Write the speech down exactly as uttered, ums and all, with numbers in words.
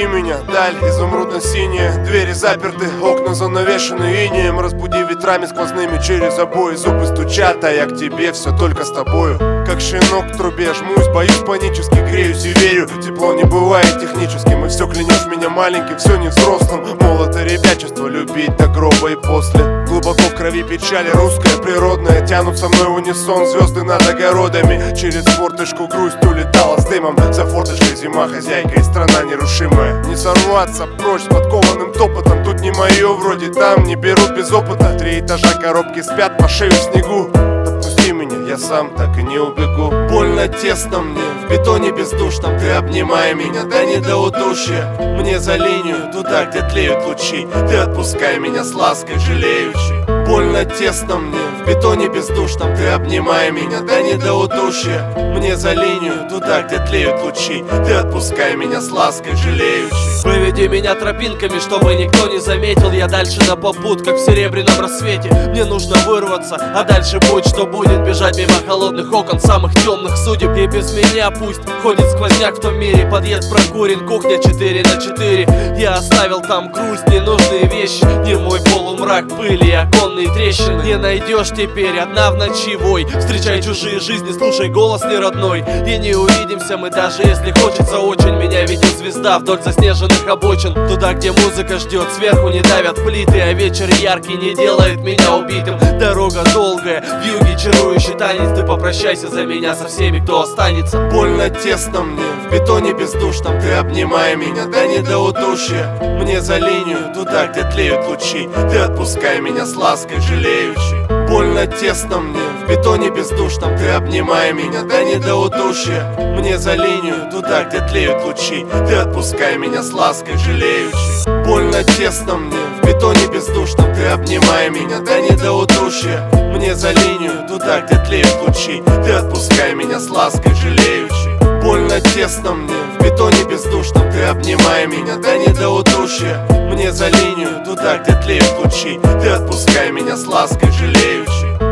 Отпусти меня, даль изумрудно-синяя. Двери заперты, окна занавешены инеем. Разбуди ветрами сквозными через обои. Зубы стучат, а я к тебе все только с тобою. Как щенок к трубе жмусь, боюсь, панически греюсь и верю. Тепло не бывает техническим, и все клянешь меня маленьким, все не взрослым. Мол, это ребячество, любить до гроба и после. Глубоко в крови печали, русская, природная. Тянут со мной в унисон звезды над огородами. Через форточку грусть улетала с дымом. За форточкой зима, хозяйка и страна нерушимая. Не сорваться прочь с подкованным топотом. Тут не мое, вроде там не берут без опыта. Три этажа, коробки спят по шею в снегу. Отпусти меня, я сам так и не убегу. Больно тесно мне, в бетоне бездушном. Ты обнимай меня, да не до удушья. Мне за линию, туда, где тлеют лучи. Ты отпускай меня с лаской жалеющей. Больно тесно мне, в бетоне бездушном. Ты обнимай меня, да не до удушья. Мне за линию, туда, где тлеют лучи. Ты отпускай меня с лаской жалеющей. Выведи меня тропинками, чтобы никто не заметил. Я дальше на попутках в серебряном рассвете. Мне нужно вырваться, а дальше будь что будет. Бежать мимо холодных окон самых темных судеб. И без меня пусть ходит сквозняк в том мире. Подъезд прокурен, кухня четыре на четыре. Я оставил там грусть, ненужные вещи. Не мой полумрак, пыли и оконные трещины. Не найдешь теперь, одна в ночи вой. Встречай чужие жизни, слушай голос неродной. И не увидимся мы, даже если хочется очень. Меня видит звезда вдоль заснеженных обочин. Туда, где музыка ждет, сверху не давят плиты. А вечер яркий не делает меня убитым. Дорога долгая, в юге чарующий танец. Ты попрощайся за меня со всеми, кто останется. Больно тесно мне, в бетоне бездушном. Ты обнимай меня, да не до удушья. Мне за линию, туда, где тлеют лучи. Ты отпускай меня с лаской жалеющей. Больно тесно мне, в бетоне бездушном. Ты обнимай меня, да не до удушья. Мне за линию, туда, где тлеют лучи. Ты отпускай меня с лаской жалеющей. Больно тесно мне, в бетоне бездушном. Ты обнимай меня, да не до удушья. Мне за линию, туда, где тлеют лучи. Ты отпускай меня с лаской жалеющей. Больно тесно мне, в бетоне бездушном. Ты обнимай меня, да не до удушья. Мне за линию, туда, где тлеют лучи. Ты отпускай меня с лаской жалеющей.